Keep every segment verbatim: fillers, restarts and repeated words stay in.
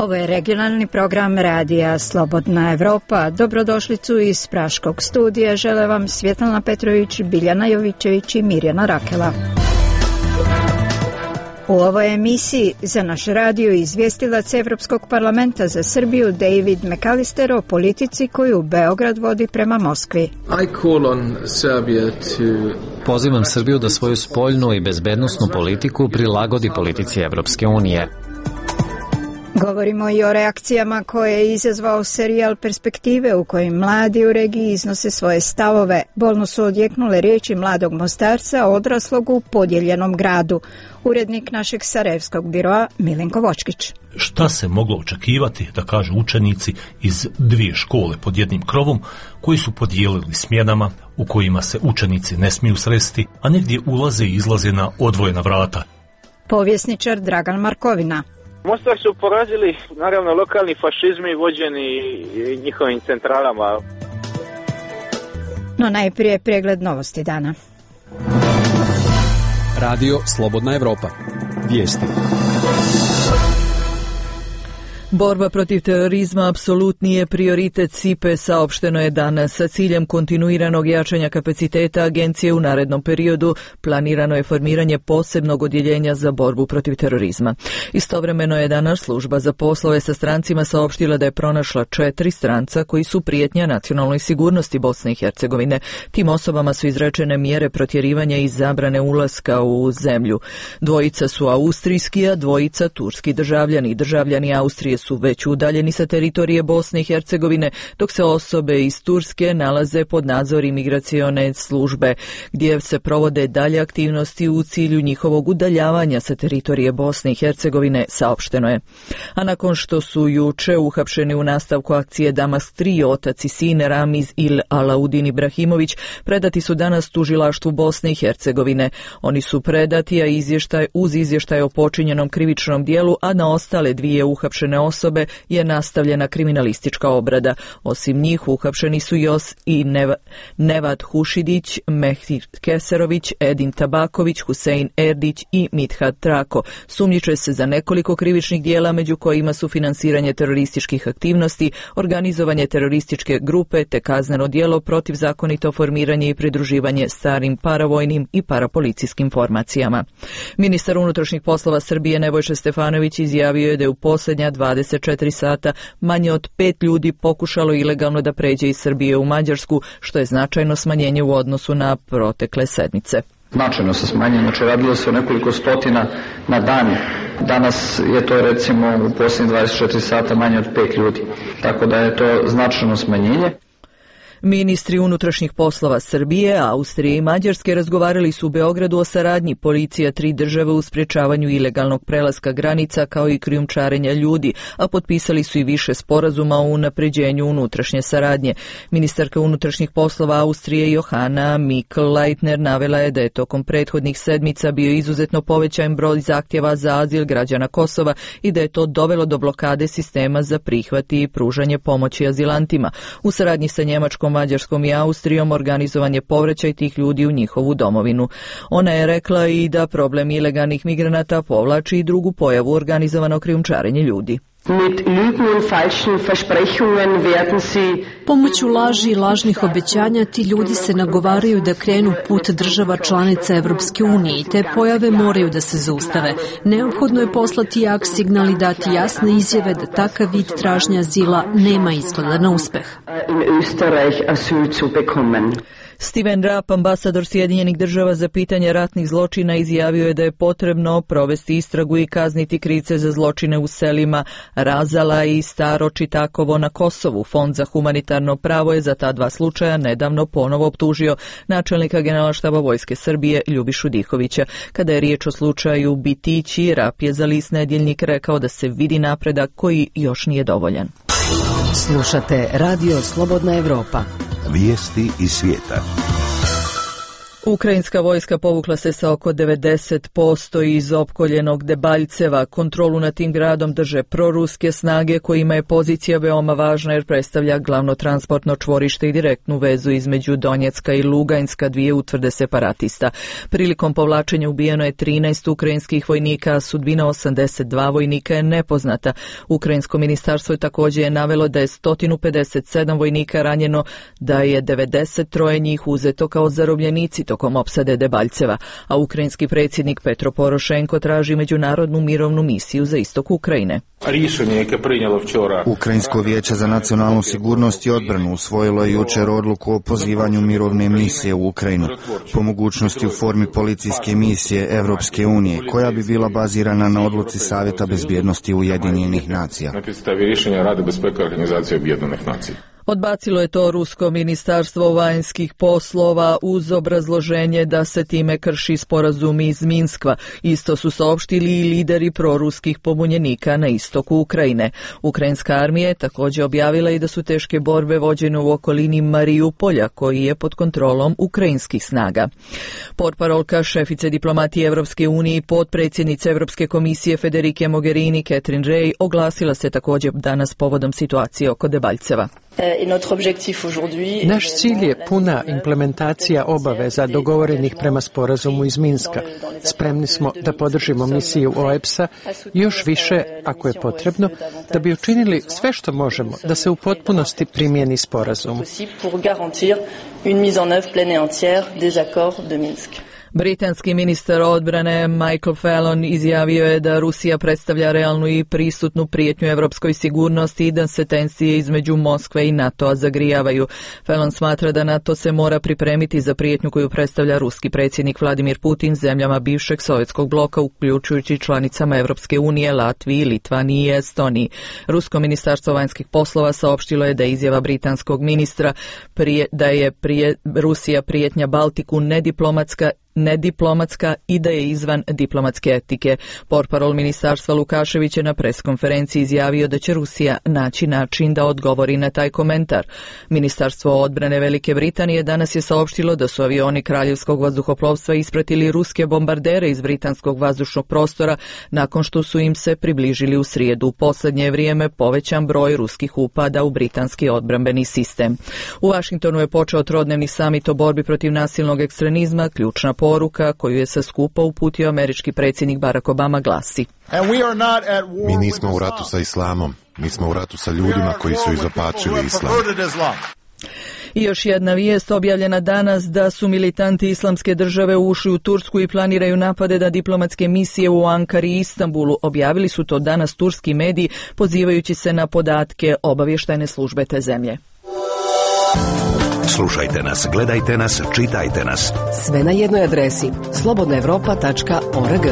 Ovo je regionalni program radija Slobodna Evropa. Dobrodošlicu iz Praškog studija žele vam Svjetlana Petrović, Biljana Jovićević i Mirjana Rakela. U ovoj emisiji za naš radio izvjestilac Evropskog parlamenta za Srbiju David McAllister o politici koju Beograd vodi prema Moskvi. Pozivam Srbiju da svoju spoljnu i bezbednosnu politiku prilagodi politici Evropske unije. Govorimo i o reakcijama koje je izazvao serijal Perspektive u kojim mladi u regiji iznose svoje stavove. Bolno su odjeknule riječi mladog Mostarca odraslog u podijeljenom gradu. Urednik našeg Sarajevskog biroa Milenko Vočkić. Šta se moglo očekivati, da kažu učenici iz dvije škole pod jednim krovom, koji su podijelili smjenama, u kojima se učenici ne smiju sresti, a negdje ulaze i izlaze na odvojena vrata. Povjesničar Dragan Markovina. Mostar su porazili, naravno, lokalni fašizmi vođeni njihovim centralama. No najprije pregled novosti dana. Radio Slobodna Evropa. Vijesti. Borba protiv terorizma apsolutni je prioritet S I P E, saopšteno je danas. Sa ciljem kontinuiranog jačanja kapaciteta agencije u narednom periodu planirano je formiranje posebnog odjeljenja za borbu protiv terorizma. Istovremeno je danas služba za poslove sa strancima saopštila da je pronašla četiri stranca koji su prijetnja nacionalnoj sigurnosti Bosne i Hercegovine. Tim osobama su izrečene mjere protjerivanja i zabrane ulaska u zemlju. Dvojica su austrijski, a dvojica turski državljani. Državljani Austrije su već udaljeni sa teritorije Bosne i Hercegovine, dok se osobe iz Turske nalaze pod nadzor imigracione službe, gdje se provode dalje aktivnosti u cilju njihovog udaljavanja sa teritorije Bosne i Hercegovine, saopšteno je. A nakon što su juče uhapšeni u nastavku akcije Damask tri, otac i sin Ramiz il Alaudin Ibrahimović predati su danas tužilaštvu Bosne i Hercegovine. Oni su predati, a izvještaj uz izvještaj o počinjenom krivičnom dijelu, a na ostale dvije uhapšene osobe je nastavljena kriminalistička obrada. Osim njih uhapšeni su Jos i Neva, Nevad Hušidić, Mehtir Keserović, Edin Tabaković, Husein Erdić i Mithat Trako. Sumnjiče se za nekoliko krivičnih dijela, među kojima su finansiranje terorističkih aktivnosti, organizovanje terorističke grupe te kazneno djelo protivzakonito formiranje i pridruživanje starim paravojnim i parapolicijskim formacijama. Ministar unutrašnjih poslova Srbije Nebojša Stefanović izjavio je da je u posljednja dvadeset četiri sata manje od pet ljudi pokušalo ilegalno da pređe iz Srbije u Mađarsku, što je značajno smanjenje u odnosu na protekle sedmice. Značajno se smanjenje, znači radilo se o nekoliko stotina na dan. Danas je to recimo u posljednjih dvadeset četiri sata manje od pet ljudi, tako da je to značajno smanjenje. Ministri unutrašnjih poslova Srbije, Austrije i Mađarske razgovarali su u Beogradu o saradnji policija tri države u sprječavanju ilegalnog prelaska granica kao i krijumčarenja ljudi, a potpisali su i više sporazuma o unapređenju unutrašnje saradnje. Ministarka unutrašnjih poslova Austrije Johanna Mikl-Leitner navela je da je tokom prethodnih sedmica bio izuzetno povećan broj zahtjeva za azil građana Kosova i da je to dovelo do blokade sistema za prihvat i pružanje pomoći azilantima. U saradnji sa Njemačkom, Mađarskom i Austrijom organizovan je povraćaj tih ljudi u njihovu domovinu. Ona je rekla i da problem ilegalnih migranata povlači i drugu pojavu, organizovano krijumčarenje ljudi. Pomoću laži i lažnih obećanja ti ljudi se nagovaraju da krenu put država članica Evropske unije i te pojave moraju da se zaustave. Neophodno je poslati jak signal i dati jasne izjave da takav vid tražnja azila nema izgleda na uspeh. Steven Rapp, ambasador Sjedinjenih država za pitanje ratnih zločina, izjavio je da je potrebno provesti istragu i kazniti krivce za zločine u selima Razala i Staro Čitakovo na Kosovu. Fond za humanitarno pravo je za ta dva slučaja nedavno ponovo optužio načelnika Generalštaba Vojske Srbije Ljubišu Dihovića. Kada je riječ o slučaju Bitići, Rapp je za list Nedjeljnik rekao da se vidi napredak koji još nije dovoljan. Slušate Radio Slobodna Evropa. Vijesti iz svijeta. Ukrajinska vojska povukla se sa oko devedeset posto iz opkoljenog Debaljceva. Kontrolu nad tim gradom drže proruske snage kojima je pozicija veoma važna jer predstavlja glavno transportno čvorište i direktnu vezu između Donjecka i Luganjska, dvije utvrde separatista. Prilikom povlačenja ubijeno je trinaest ukrajinskih vojnika, a sudbina osamdeset dva vojnika je nepoznata. Ukrajinsko ministarstvo je također navelo da je sto pedeset sedam vojnika ranjeno, da je devedeset tri njih uzeto kao zarobljenici tokom opsade Debaljceva, a ukrajinski predsjednik Petro Porošenko traži međunarodnu mirovnu misiju za istok Ukrajine. Ukrajinsko vijeće za nacionalnu sigurnost i odbranu usvojilo je jučer odluku o pozivanju mirovne misije u Ukrajinu, po mogućnosti u formi policijske misije Evropske unije, koja bi bila bazirana na odluci Savjeta bezbjednosti Ujedinjenih nacija. Odbacilo je to rusko ministarstvo vanjskih poslova uz obrazloženje da se time krši sporazum iz Minskva. Isto su saopštili i lideri proruskih pobunjenika na istoku Ukrajine. Ukrajinska armija je također objavila i da su teške borbe vođene u okolini Mariupolja, koji je pod kontrolom ukrajinskih snaga. Portparolka šefice diplomatije Evropske unije i potpredsjednice Evropske komisije Federike Mogherini Catherine Ray oglasila se također danas povodom situacije oko Debaljceva. Naš cilj je puna implementacija obaveza dogovorenih prema sporazumu iz Minska. Spremni smo da podržimo misiju O E P S-a još više, ako je potrebno, da bi učinili sve što možemo da se u potpunosti primijeni sporazum. Britanski ministar odbrane Michael Fallon izjavio je da Rusija predstavlja realnu i prisutnu prijetnju evropskoj sigurnosti i da se tensije između Moskve i NATO-a zagrijavaju. Fallon smatra da NATO se mora pripremiti za prijetnju koju predstavlja ruski predsjednik Vladimir Putin zemljama bivšeg sovjetskog bloka, uključujući članicama Evropske unije, Latviji, Litvaniji i Estoniji. Rusko ministarstvo vanjskih poslova saopštilo je da je izjava britanskog ministra prije, da je prije Rusija prijetnja Baltiku nediplomatska nediplomatska i da je izvan diplomatske etike. Portparol ministarstva Lukašević je na preskonferenciji izjavio da će Rusija naći način da odgovori na taj komentar. Ministarstvo odbrane Velike Britanije danas je saopštilo da su avioni Kraljevskog vazduhoplovstva ispratili ruske bombardere iz britanskog vazdušnog prostora nakon što su im se približili u srijedu. U posljednje vrijeme povećan broj ruskih upada u britanski odbrambeni sistem. U Vašingtonu je počeo trodnevni samit o borbi protiv nasilnog ekstremizma. Ključna poruka koju je sa skupa uputio američki predsjednik Barack Obama glasi: Mi nismo u ratu sa islamom, mi smo u ratu sa ljudima koji su izopačili islam. I još jedna vijest objavljena danas da su militanti islamske države ušli u Tursku i planiraju napade na diplomatske misije u Ankari i Istanbulu. Objavili su to danas turski mediji pozivajući se na podatke obavještajne službe te zemlje. Slušajte nas, gledajte nas, čitajte nas. Sve na jednoj adresi slobodna evropa tačka org.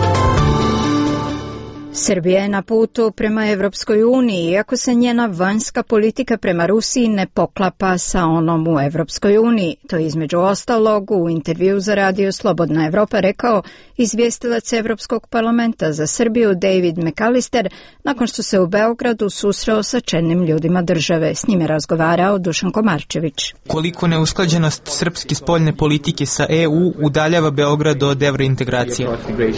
Srbija je na putu prema Evropskoj uniji, iako se njena vanjska politika prema Rusiji ne poklapa sa onom u Evropskoj uniji. To je između ostalog u intervju za radio Slobodna Evropa rekao izvjestilac Evropskog parlamenta za Srbiju David McAllister nakon što se u Beogradu susreo sa čelnim ljudima države. S njim je razgovarao Dušan Komarčević. Koliko neusklađenost srpske spoljne politike sa E U udaljava Beograd od evrointegracije?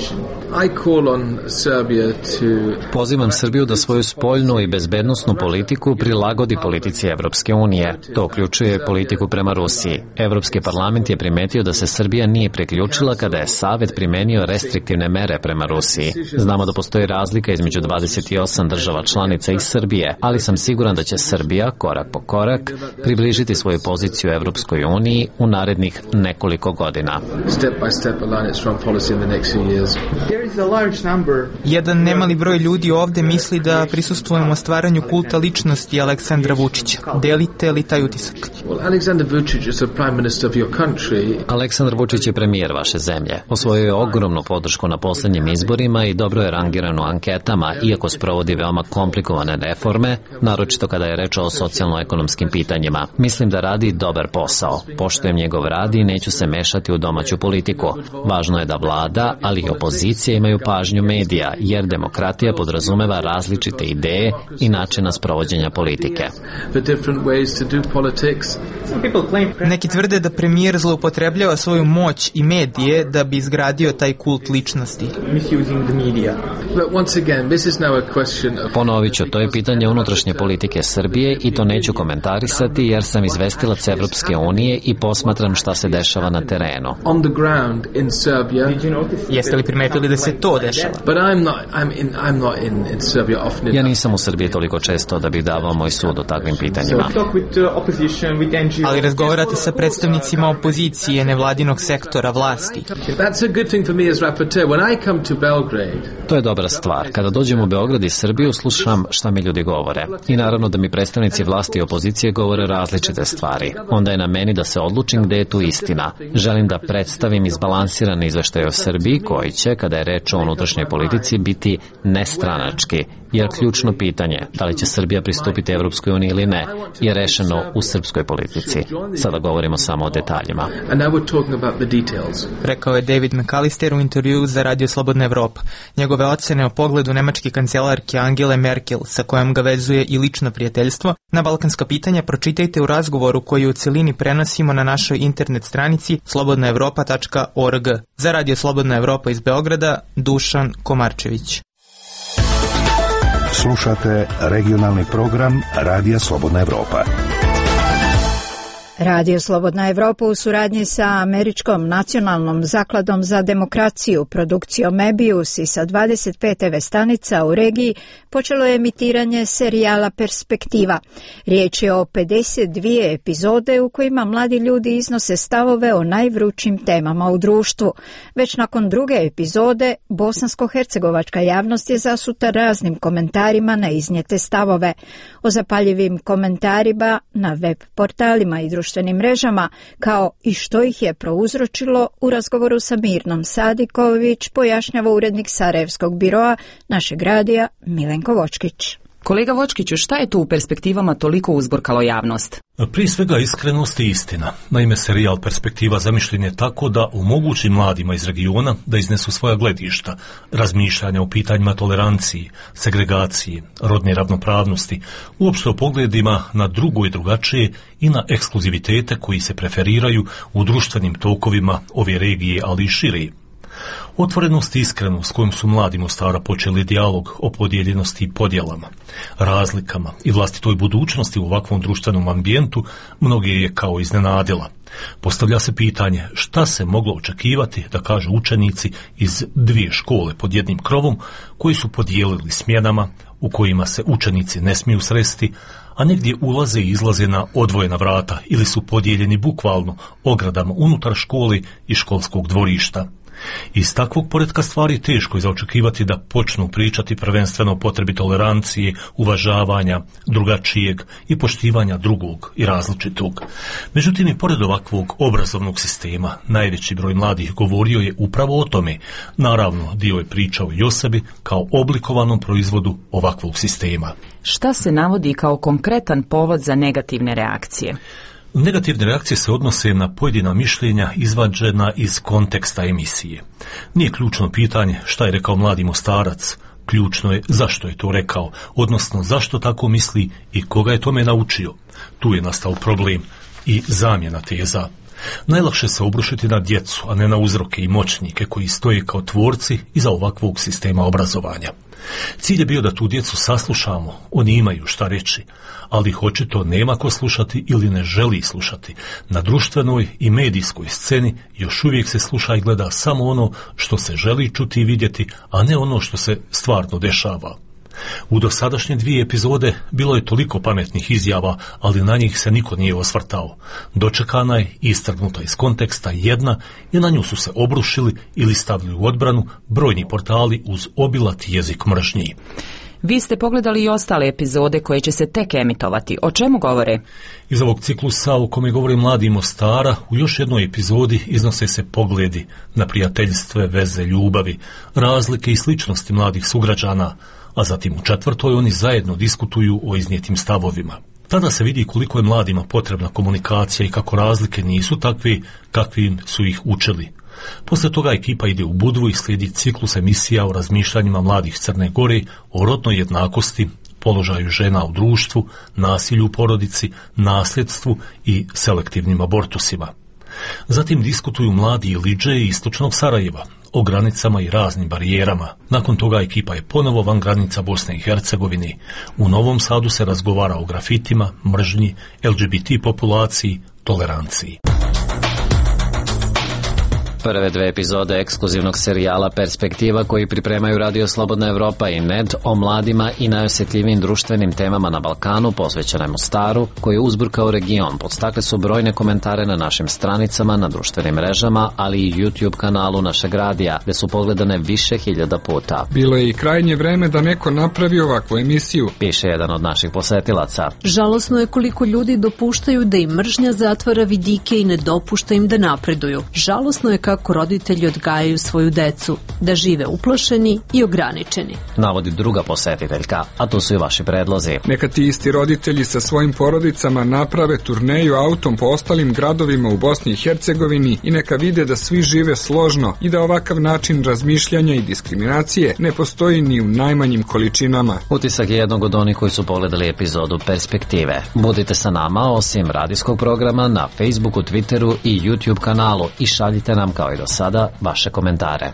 Pozivam Srbiju da svoju spoljnu i bezbednosnu politiku prilagodi politici Evropske unije. To uključuje politiku prema Rusiji. Evropski parlament je primetio da se Srbija nije priključila kada je Savet primenio restriktivne mere prema Rusiji. Znamo da postoji razlika između dvadeset osam država članica i Srbije, ali sam siguran da će Srbija, korak po korak, približiti svoju poziciju Evropskoj uniji u narednih nekoliko godina. Jedan nemali broj ljudi ovdje misli da prisustvujemo stvaranju kulta ličnosti Aleksandra Vučića. Delite li taj utisak? Aleksandar Vučić je premijer vaše zemlje. Osvojio je ogromnu podršku na posljednjim izborima i dobro je rangiran u anketama, iako sprovodi veoma komplikovane reforme, naročito kada je reč o socijalno-ekonomskim pitanjima. Mislim da radi dobar posao. Poštujem njegov rad i neću se mešati u domaću politiku. Važno je da vlada, ali i opozicija imaju pažnju medija, jer demokratija demokratija podrazumeva različite ideje i načina sprovođenja politike. Neki tvrde da premijer zloupotrebljava svoju moć i medije da bi izgradio taj kult ličnosti. Ponovit ću, to je pitanje unutrašnje politike Srbije i to neću komentarisati jer sam izvestilac Evropske unije i posmatram šta se dešava na terenu. Jeste li primetili da se to dešava? Ja nisam u Srbiji toliko često da bih davao moj sud o takvim pitanjima. Ali razgovarate sa predstavnicima opozicije, nevladinog sektora, vlasti. To je dobra stvar. Kada dođem u Beograd i Srbiju, slušam šta mi ljudi govore. I naravno da mi predstavnici vlasti i opozicije govore različite stvari. Onda je na meni da se odlučim gde je tu istina. Želim da predstavim izbalansiran izveštaj o Srbiji koji će, kada je reč o unutrašnjoj politici, biti nestranački. Jer ključno pitanje, da li će Srbija pristupiti Evropskoj uniji ili ne, je rešeno u srpskoj politici. Sada govorimo samo o detaljima. Rekao je David McAllister u intervjuu za Radio Slobodna Evropa. Njegove ocene o pogledu nemačke kancelarke Angele Merkel, sa kojom ga vezuje i lično prijateljstvo, na balkanska pitanja pročitajte u razgovoru koji u celini prenosimo na našoj internet stranici slobodna evropa tačka org. Za Radio Slobodna Evropa iz Beograda, Dušan Komarčević. Slušate regionalni program Radija Slobodna Evropa. Radio Slobodna Evropa u suradnji sa Američkom nacionalnom zakladom za demokraciju, produkcijom Mebius i sa dvadeset pet te ve stanica u regiji počelo je emitiranje serijala Perspektiva. Riječ je o pedeset dvije epizode u kojima mladi ljudi iznose stavove o najvrućim temama u društvu. Već nakon druge epizode, bosansko-hercegovačka javnost je zasuta raznim komentarima na iznijete stavove. O zapaljivim komentarima na web portalima i društvenim mrežama, kao i što ih je prouzročilo, u razgovoru sa Mirnom Sadiković pojašnjava urednik Sarajevskog biroa našeg radija Milenko Vočkić. Kolega Vočkiću, šta je tu u Perspektivama toliko uzburkalo javnost? Prije svega iskrenost i istina. Naime, serijal Perspektiva zamišljen je tako da omogući mladima iz regiona da iznesu svoja gledišta, razmišljanja o pitanjima tolerancije, segregacije, rodne ravnopravnosti, uopšte o pogledima na drugo i drugačije i na ekskluzivitete koji se preferiraju u društvenim tokovima ove regije, ali i šire. Otvorenost i iskrenost s kojom su mladi Mostara počeli dijalog o podijeljenosti i podjelama, razlikama i vlastitoj budućnosti u ovakvom društvenom ambijentu mnoge je kao iznenadila. Postavlja se pitanje šta se moglo očekivati da kažu učenici iz dvije škole pod jednim krovom koji su podijelili smjenama, u kojima se učenici ne smiju sresti, a negdje ulaze i izlaze na odvojena vrata ili su podijeljeni bukvalno ogradama unutar škole i školskog dvorišta. Iz takvog poretka stvari teško je za očekivati da počnu pričati prvenstveno o potrebi tolerancije, uvažavanja drugačijeg i poštivanja drugog i različitog. Međutim, i pored ovakvog obrazovnog sistema, najveći broj mladih govorio je upravo o tome. Naravno, dio je pričao i o sebi kao oblikovanom proizvodu ovakvog sistema. Šta se navodi kao konkretan povod za negativne reakcije? Negativne reakcije se odnose na pojedina mišljenja izvađena iz konteksta emisije. Nije ključno pitanje šta je rekao mladi Mostarac, ključno je zašto je to rekao, odnosno zašto tako misli i koga je tome naučio. Tu je nastao problem i zamjena teza. Najlakše se obrušiti na djecu, a ne na uzroke i moćnike koji stoje kao tvorci iza ovakvog sistema obrazovanja. Cilj je bio da tu djecu saslušamo, oni imaju šta reći, ali ih očito nema ko slušati ili ne želi slušati. Na društvenoj i medijskoj sceni još uvijek se sluša i gleda samo ono što se želi čuti i vidjeti, a ne ono što se stvarno dešava. U dosadašnje dvije epizode bilo je toliko pametnih izjava, ali na njih se niko nije osvrtao. Dočekana je i istrgnuta iz konteksta jedna i na nju su se obrušili ili stavili u odbranu brojni portali uz obilat jezik mržnji. Vi ste pogledali i ostale epizode koje će se tek emitovati. O čemu govore? Iz ovog ciklusa u kome govore mladi Mostara, u još jednoj epizodi iznose se pogledi na prijateljstve, veze, ljubavi, razlike i sličnosti mladih sugrađana, a zatim u četvrtoj oni zajedno diskutuju o iznijetim stavovima. Tada se vidi koliko je mladima potrebna komunikacija i kako razlike nisu takve kakvim su ih učili. Posle toga ekipa ide u Budvu i slijedi ciklus emisija o razmišljanjima mladih Crne Gore, o rodnoj jednakosti, položaju žena u društvu, nasilju u porodici, nasljedstvu i selektivnim abortusima. Zatim diskutuju mladi Ilidže i istočnog Sarajeva o granicama i raznim barijerama. Nakon toga ekipa je ponovo van granica Bosne i Hercegovine. U Novom Sadu se razgovara o grafitima, mržnji, L G B T populaciji, toleranciji. Prve dve epizode ekskluzivnog serijala Perspektiva koji pripremaju Radio Slobodna Evropa i N E D o mladima i najosjetljivijim društvenim temama na Balkanu posvećene Mostaru, koji je uzburkao region, podstakle su brojne komentare na našim stranicama, na društvenim mrežama, ali i YouTube kanalu našeg radija, gde su pogledane više hiljada puta. Bilo je i krajnje vreme da neko napravi ovakvu emisiju, piše jedan od naših posetilaca. Žalosno je koliko ljudi dopuštaju da im mržnja zatvara vidike i ne dopušta im da napreduju. Žalosno je kako roditelji odgajaju svoju decu, da žive uplašeni i ograničeni. Navodi druga posjetiteljka, a to su i vaši predlozi. Neka ti isti roditelji sa svojim porodicama naprave turneju autom po ostalim gradovima u Bosni i Hercegovini i neka vide da svi žive složno i da ovakav način razmišljanja i diskriminacije ne postoji ni u najmanjim količinama. Utisak je jednog od onih koji su pogledali epizodu Perspektive. Budite sa nama osim radijskog programa na Facebooku, Twitteru i YouTube kanalu i šaljite nam kao i do sada vaše komentare.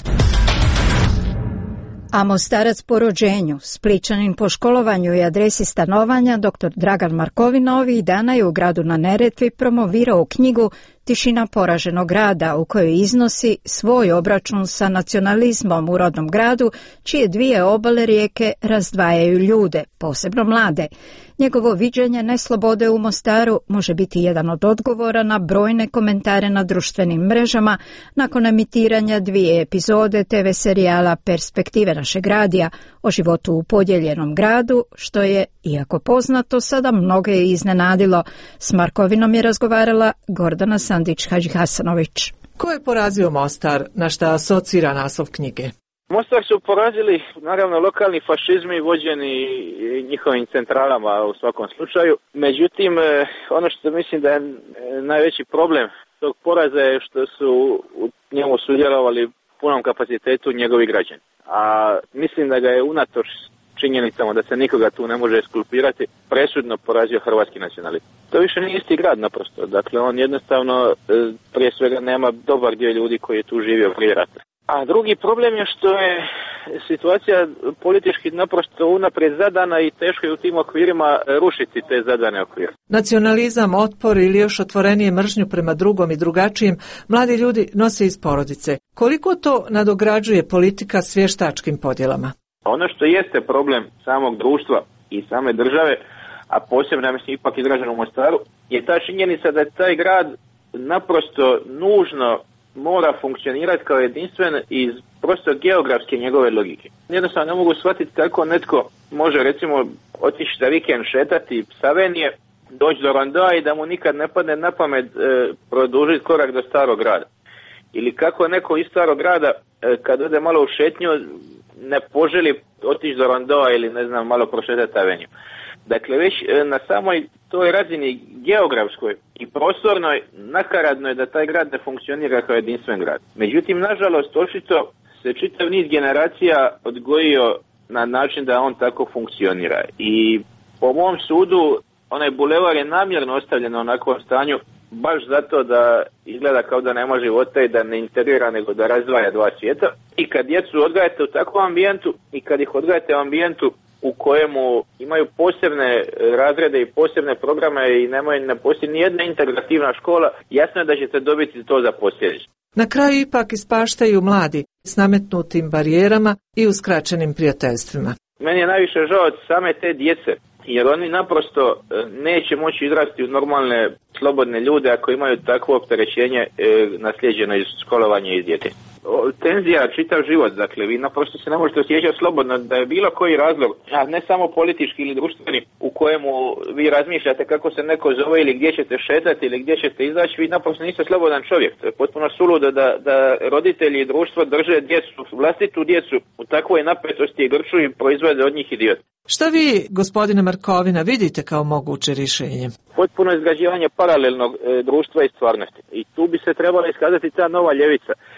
A Mostarac po rođenju, Spličanin po školovanju i adresi stanovanja, doktor Dragan Markovina ovih dana je u gradu na Neretvi promovirao knjigu Tišina poraženog grada, u kojoj iznosi svoj obračun sa nacionalizmom u rodnom gradu, čije dvije obale rijeke razdvajaju ljude, posebno mlade. Njegovo viđenje neslobode u Mostaru može biti jedan od odgovora na brojne komentare na društvenim mrežama nakon emitiranja dvije epizode te ve serijala Perspektive našeg radija o životu u podijeljenom gradu, što je, iako poznato, sada mnoge iznenadilo. S Markovinom je razgovarala Gordana Sandić-Hadžihasanović. Ko je porazio Mostar, na šta asocira naslov knjige? Mostar su porazili, naravno, lokalni fašizmi vođeni njihovim centralama u svakom slučaju. Međutim, ono što mislim da je najveći problem tog poraza je što su u njemu sudjelovali punom kapacitetu njegovi građani. A mislim da ga je unatoč činjenicama da se nikoga tu ne može eskulpirati, presudno porazio hrvatski nacionalizam. To više nije isti grad naprosto. Dakle, on jednostavno prije svega nema dobar dio ljudi koji je tu živio prije rata. A drugi problem je što je situacija politički naprosto unaprijed zadana i teško je u tim okvirima rušiti te zadane okvire. Nacionalizam, otpor ili još otvorenije mržnju prema drugom i drugačijim mladi ljudi nose iz porodice. Koliko to nadograđuje politika s vještačkim podjelama? Ono što jeste problem samog društva i same države, a posebno, ja mislim, ipak izraženo u Mostaru, je ta činjenica da je taj grad naprosto nužno mora funkcionirati kao jedinstven iz prosto geografske njegove logike. Jednostavno ne mogu shvatiti kako netko može, recimo, otići za vikend šetati Savenije, doći do Rondoa i da mu nikad ne padne na pamet e, produžiti korak do starog grada. Ili kako neko iz starog grada e, kad ode malo u šetnju ne poželi otići do Rondoa ili ne znam malo prošetati Aveniju. Dakle, već na samoj toj razini geografskoj i prostornoj nakaradno je da taj grad ne funkcionira kao jedinstven grad. Međutim, nažalost, očito se čitav niz generacija odgojio na način da on tako funkcionira. I po mom sudu, onaj bulevar je namjerno ostavljen na onakvom stanju baš zato da izgleda kao da nema života i da ne integrira, nego da razdvaja dva svijeta. I kad djecu odgajate u takvom ambijentu i kad ih odgajate u ambijentu u kojemu imaju posebne razrede i posebne programe i nemaju, ne postoji ni jedna integrativna škola, jasno je da ćete dobiti to za posljedicu. Na kraju ipak ispaštaju mladi s nametnutim barijerama i uskraćenim prijateljstvima. Meni je najviše žao od same te djece, jer oni naprosto neće moći izrasti u normalne, slobodne ljude ako imaju takvo opterećenje e, nasljeđeno iz školovanja iz djece. Tenzija čitav život, dakle vi naprosto se ne možete osjećati slobodno da je bilo koji razlog, a ne samo politički ili društveni, u kojemu vi razmišljate kako se neko zove ili gdje ćete šetati ili gdje ćete izaći, vi naprosto niste slobodan čovjek. To je potpuno suludo da, da roditelji i društvo drže djecu, vlastitu djecu u takvoj napetosti i grču i proizvode od njih idiot. Šta vi, gospodine Markovina, vidite kao moguće rješenje? Potpuno izgrađivanje paralelnog e, društva i stvarnosti. I tu bi se trebala iskazati ta nova ljevica.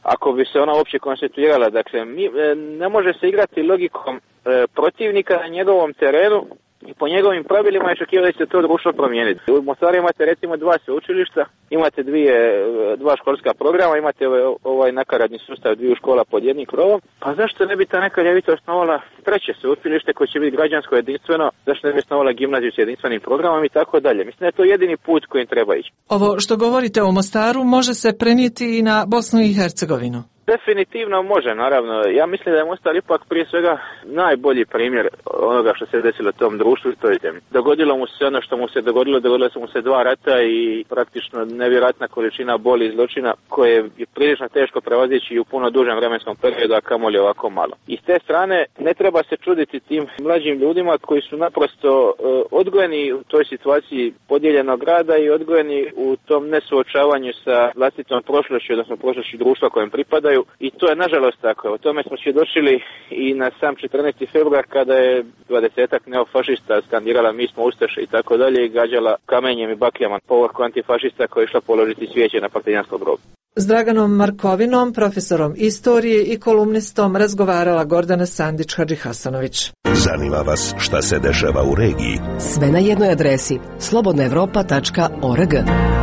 ako bi se ona uopće konstituirala. Dakle, mi, ne može se igrati logikom e, protivnika na njegovom terenu i po njegovim pravilima je očekivati da će se to društvo promijeniti. U Mostaru imate recimo dva sveučilišta, imate dvije, dva školska programa, imate ovaj, ovaj nakaradni sustav dviju škola pod jednim krovom. Pa zašto ne bi ta neka ljevica osnovala treće sveučilište koje će biti građansko jedinstveno, zašto ne bi osnovala gimnaziju s jedinstvenim programom i tako dalje. Mislim da je to jedini put kojim treba ići. Ovo što govorite o Mostaru može se prenijeti i na Bosnu i Hercegovinu. Definitivno može, naravno. Ja mislim da je Mostar ipak prije svega najbolji primjer onoga što se desilo tom društvu i toj zemlji. Dogodilo mu se ono što mu se dogodilo, dogodilo su mu se dva rata i praktično nevjerojatna količina boli i zločina koje je prilično teško prevazići u puno dužem vremenskom periodu, a kamoli ovako malo. I s te strane ne treba se čuditi tim mlađim ljudima koji su naprosto uh, odgojeni u toj situaciji podijeljenog grada i odgojeni u tom nesuočavanju sa vlastitom prošlošću, odnosno prošlošću društva kojem pripadaju. I to je nažalost tako. O tome smo svjedočili i na sam četrnaesti februar kada je dvadesetak neofašista skandirala mi smo ustaše i tako dalje i gađala kamenjem i bakljama povorku antifašista koja je išla položiti svijeće na partizanskog grobu. S Draganom Markovinom, profesorom istorije i kolumnistom, razgovarala Gordana Sandić-Hadžihasanović. Zanima vas šta se dešava u regiji? Sve na jednoj adresi slobodna evropa tačka org.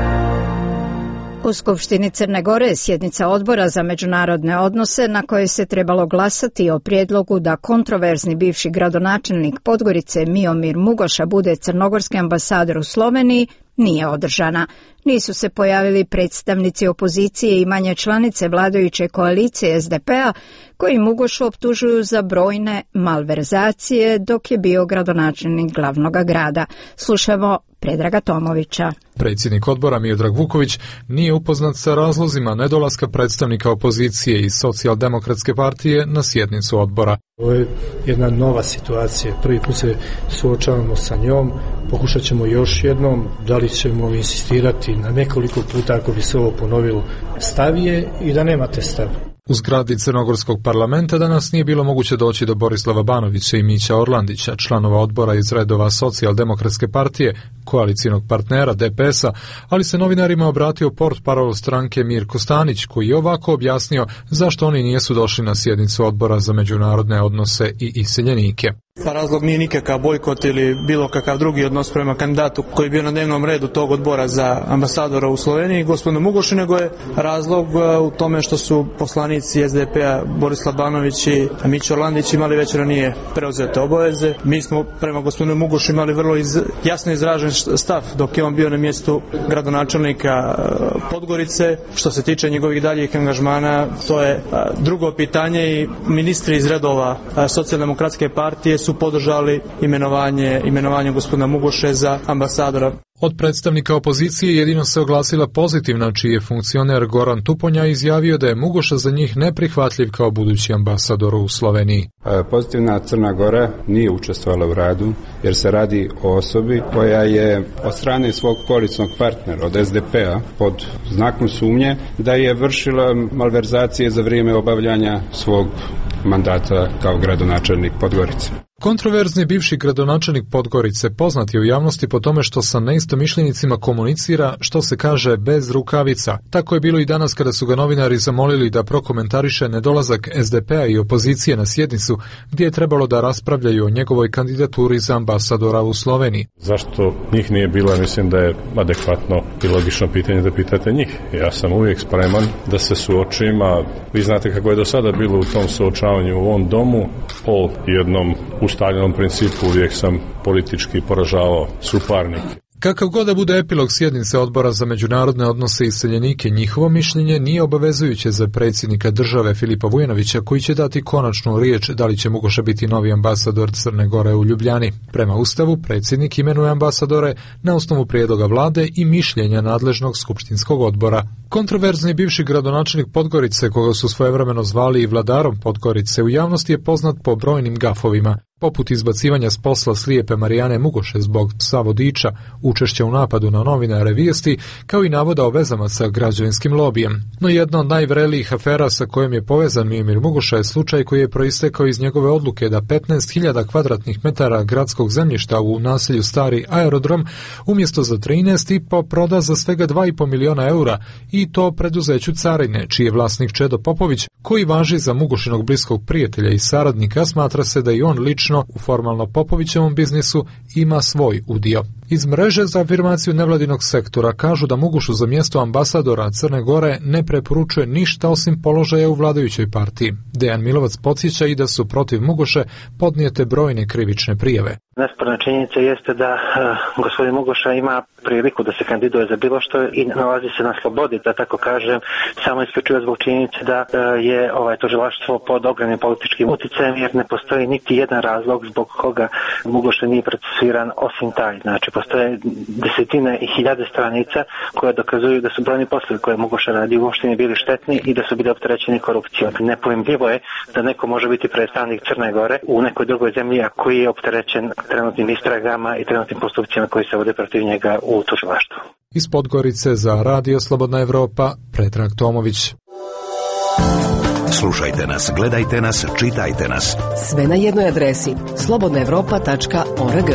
U Skupštini Crne Gore sjednica Odbora za međunarodne odnose na kojoj se trebalo glasati o prijedlogu da kontroverzni bivši gradonačelnik Podgorice Miomir Mugoša bude crnogorski ambasador u Sloveniji nije održana. Nisu se pojavili predstavnici opozicije i manje članice vladajuće koalicije S D P-a koji Mugošu optužuju za brojne malverzacije dok je bio gradonačelnik glavnog grada. Slušamo Predraga Tomovića. Predsjednik odbora Miodrag Vuković nije upoznat sa razlozima nedolaska predstavnika opozicije iz Socijaldemokratske partije na sjednicu odbora. Ovo je jedna nova situacija. Prvi put se suočavamo sa njom. Pokušat ćemo još jednom. Da li ćemo insistirati na nekoliko puta ako bi se ovo ponovilo stavije i da nemate stav. U zgradi Crnogorskog parlamenta danas nije bilo moguće doći do Borislava Banovića i Mića Orlandića, članova odbora iz redova Socijaldemokratske partije, koalicijnog partnera D P S-a, ali se novinarima obratio portparol stranke Mirko Stanić, koji je ovako objasnio zašto oni nisu došli na sjednicu odbora za međunarodne odnose i iseljenike. Pa razlog nije nikakav bojkot ili bilo kakav drugi odnos prema kandidatu koji je bio na dnevnom redu tog odbora za ambasadora u Sloveniji, gospodinu Mugoši, nego je razlog u tome što su poslanici S D P-a Borislav Banović i Mića Orlandić imali već ranije preuzete obaveze. Mi smo prema gospodinu Mugoši imali vrlo iz, jasno izražen stav dok je on bio na mjestu gradonačelnika Podgorice. Što se tiče njegovih daljih angažmana, to je drugo pitanje i ministri iz redova Socijaldemokratske partije su podržali imenovanje, imenovanje gospodina Mugoše za ambasadora. Od predstavnika opozicije jedino se oglasila pozitivna, čiji je funkcioner Goran Tuponja izjavio da je Mugoša za njih neprihvatljiv kao budući ambasador u Sloveniji. Pozitivna Crna Gora nije učestvovala u radu jer se radi o osobi koja je od strane svog koalicijnog partnera od S D P-a pod znakom sumnje da je vršila malverzacije za vrijeme obavljanja svog mandata kao gradonačelnik Podgorice. Kontroverzni bivši gradonačelnik Podgorice poznat je u javnosti po tome što sa neistomišljenicima komunicira, što se kaže, bez rukavica. Tako je bilo i danas kada su ga novinari zamolili da prokomentariše nedolazak S D P-a i opozicije na sjednicu gdje je trebalo da raspravljaju o njegovoj kandidaturi za ambasadora u Sloveniji. Zašto njih nije bilo, mislim da je adekvatno i logično pitanje da pitate njih. Ja sam uvijek spreman da se suočim, a vi znate kako je do sada bilo u tom suočavanju u ovom domu, po jednom ustaljenom principu uvijek sam politički poražavao suparnike. Kakav god da bude epilog sjednice odbora za međunarodne odnose i iseljenike, njihovo mišljenje nije obavezujuće za predsjednika države Filipa Vujanovića, koji će dati konačnu riječ da li će Mugoša biti novi ambasador Crne Gore u Ljubljani. Prema Ustavu, predsjednik imenuje ambasadore na osnovu prijedloga vlade i mišljenja nadležnog skupštinskog odbora. Kontroverzni bivši gradonačelnik Podgorice, koga su svojevremeno zvali i vladarom Podgorice, u javnosti je poznat po brojnim gafovima. poput izbacivanja s posla slijepe Marijane Mugoše zbog psa vodiča, učešća u napadu na novinare Vijesti, kao i navoda o vezama sa građevinskim lobijem. No jedna od najvrelijih afera sa kojom je povezan Mijomir Mugoša je slučaj koji je proistekao iz njegove odluke da petnaest hiljada kvadratnih metara gradskog zemljišta u naselju Stari aerodrom umjesto za trinaest i po proda za svega dva i po miliona eura, i to preduzeću Carine, čiji je vlasnik Čedo Popović, koji važi za Mugošinog bliskog prijatelja i saradnika. Smatra se da i on lično u formalno Popovićevom biznisu ima svoj udio. Iz mreže za afirmaciju nevladinog sektora kažu da Mugošu za mjesto ambasadora Crne Gore ne preporučuje ništa osim položaja u vladajućoj partiji. Dejan Milovac podsjeća i da su protiv Mugoše podnijete brojne krivične prijave. Nesporna činjenica jeste da uh, gospodin Mugoša ima priliku da se kandiduje za bilo što i nalazi se na slobodi, da tako kažem, samo isključivo zbog činjenice da uh, je ovaj tužilaštvo pod ogromnim političkim uticajem, jer ne postoji niti jedan razlog zbog koga Mugoša nije procesuiran osim taj. Znači, postoje desetine i hiljade stranica koje dokazuju da su brojni poslovi koje Mugoša radi uopšte ne bili štetni i da su bili opterećeni korupcijom. Nepojmljivo je da neko može biti predstavnik Crne Gore u nekoj drugoj zemlji, a koji je opterećen trenutnim istragama i trenutnim postupcima koji se vode protiv njega u tužilaštvu. Iz Podgorice za Radio Slobodna Evropa, Predrag Tomović. Slušajte nas, gledajte nas, čitajte nas. Sve na jednoj adresi slobodna evropa tačka org.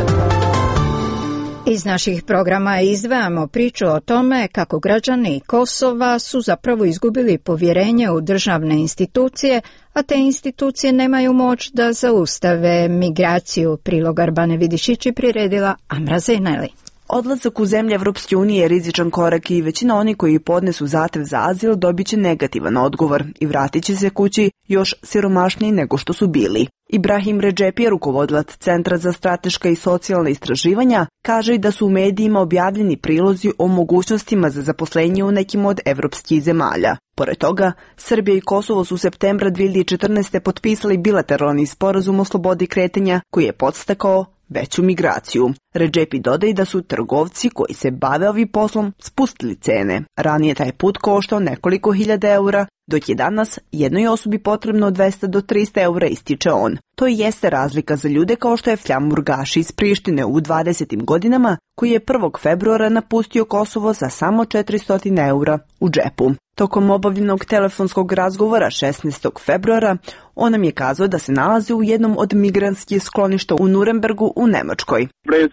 Iz naših programa izdvajamo priču o tome kako građani Kosova su zapravo izgubili povjerenje u državne institucije, a te institucije nemaju moć da zaustave migraciju. Prilog Arbane Vidišići priredila Amra Zeneli. Odlazak u zemlje Evropske unije je rizičan korak i većina oni koji podnesu zahtev za azil dobit će negativan odgovor i vratit će se kući još siromašniji nego što su bili. Ibrahim Redžepi, rukovodilac Centra za strateška i socijalna istraživanja, kaže i da su u medijima objavljeni prilozi o mogućnostima za zaposlenje u nekim od evropskih zemalja. Pored toga, Srbija i Kosovo su u septembra dvije hiljade četrnaeste. potpisali bilateralni sporazum o slobodi kretanja koji je podstakao veću migraciju. Redžepi dodaje da su trgovci koji se bave ovim poslom spustili cene. Ranije taj put koštao nekoliko hiljada eura, dok je danas jednoj osobi potrebno od dvesta do trista eura, ističe on. To i jeste razlika za ljude kao što je Fljam Urgaši iz Prištine u dvadesetim godinama, koji je prvog februara napustio Kosovo za samo četiristo eura u džepu. Tokom obavljenog telefonskog razgovora šesnaestog februara, on nam je kazao da se nalazi u jednom od migrantskih skloništa u Nurembergu u Nemačkoj.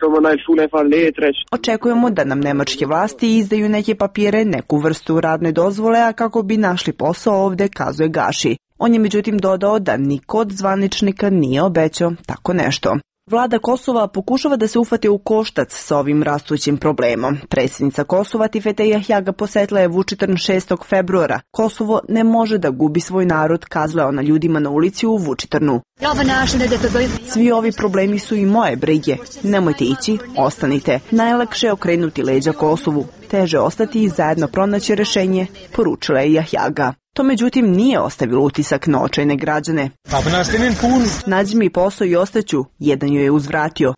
Očekujemo da nam nemačke vlasti izdaju neke papire, neku vrstu radne dozvole, a kako bi našli posao ovde, kazuje Gaši. On je međutim dodao da niko od zvaničnika nije obećao tako nešto. Vlada Kosova pokušava da se uhvati u koštac sa ovim rastućim problemom. Predsjednica Kosova Tifete Jahjaga posetila je Vučitrn šestog februara. Kosovo ne može da gubi svoj narod, kazala ona ljudima na ulici u Vučitrnu. Svi ovi problemi su i moje brige. Nemojte ići, ostanite. Najlakše je okrenuti leđa Kosovu. Teže ostati i zajedno pronaći rješenje, poručila je Jahjaga. To međutim nije ostavilo utisak na očajne građane. Nađi mi posao i ostaću, jedan joj je uzvratio.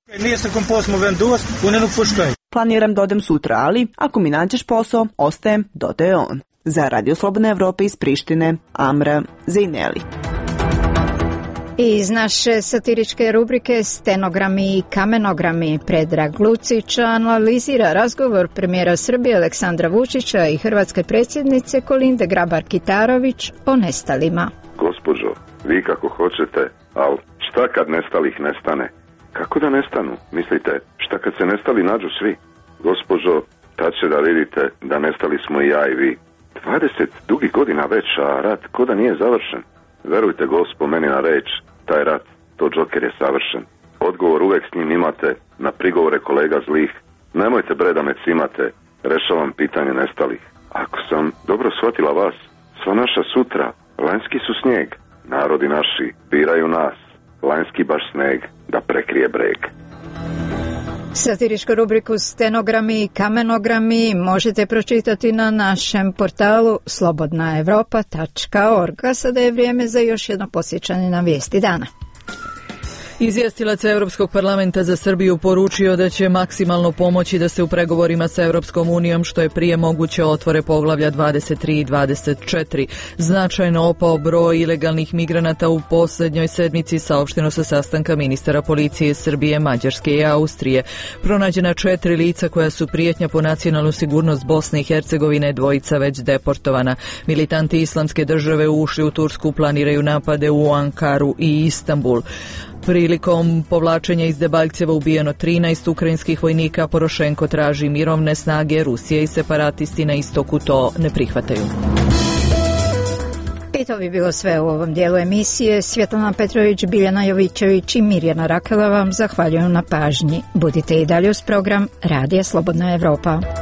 Planiram da odem sutra, ali ako mi nađeš posao, ostajem, dodaje on. Za Radio Slobodne Evrope iz Prištine, Amra Zeneli. Iz naše satiričke rubrike Stenogrami i kamenogrami Predrag Lucić analizira razgovor premijera Srbije Aleksandra Vučića i hrvatske predsjednice Kolinde Grabar-Kitarović o nestalima. Gospođo, vi kako hoćete, ali šta kad nestalih nestane? Kako da nestanu? Mislite, šta kad se nestali nađu svi? Gospođo, tad će da vidite da nestali smo i ja i vi. dvadeset dugih godina već, a rat ko da nije završen. Verujte gospo meni na reč, taj rat, to Džoker je savršen. Odgovor uvek s njim imate na prigovore kolega zlih. Nemojte bre da me cimate, rešavam pitanje nestalih. Ako sam dobro shvatila vas, sva naša sutra, lanjski su snijeg. Narodi naši biraju nas, lanjski baš sneg da prekrije breg. Satiričku rubriku Stenogrami i kamenogrami možete pročitati na našem portalu slobodna evropa tačka org. A sada je vrijeme za još jedno podsjećanje na vijesti dana. Izvjestilac Europskog parlamenta za Srbiju poručio da će maksimalno pomoći da se u pregovorima sa Europskom unijom što je prije moguće otvore poglavlja dvadeset tri i dvadeset četiri. Značajno opao broj ilegalnih migranata u posljednjoj sedmici, saopšteno sa sastanka ministara policije Srbije, Mađarske i Austrije. Pronađena četiri lica koja su prijetnja po nacionalnu sigurnost Bosne i Hercegovine, dvojica već deportovana. Militanti Islamske države ušli u Tursku, planiraju napade u Ankaru i Istanbul. Prilikom povlačenja iz Debalceva ubijeno trinaest ukrajinskih vojnika, Porošenko traži mirovne snage, Rusija i separatisti na istoku to ne prihvataju. I to bi bilo sve u ovom dijelu emisije. Svjetlana Petrović, Biljana Jovićević i Mirjana Rakela vam zahvaljujem na pažnji. Budite i dalje uz program Radija Slobodna Evropa.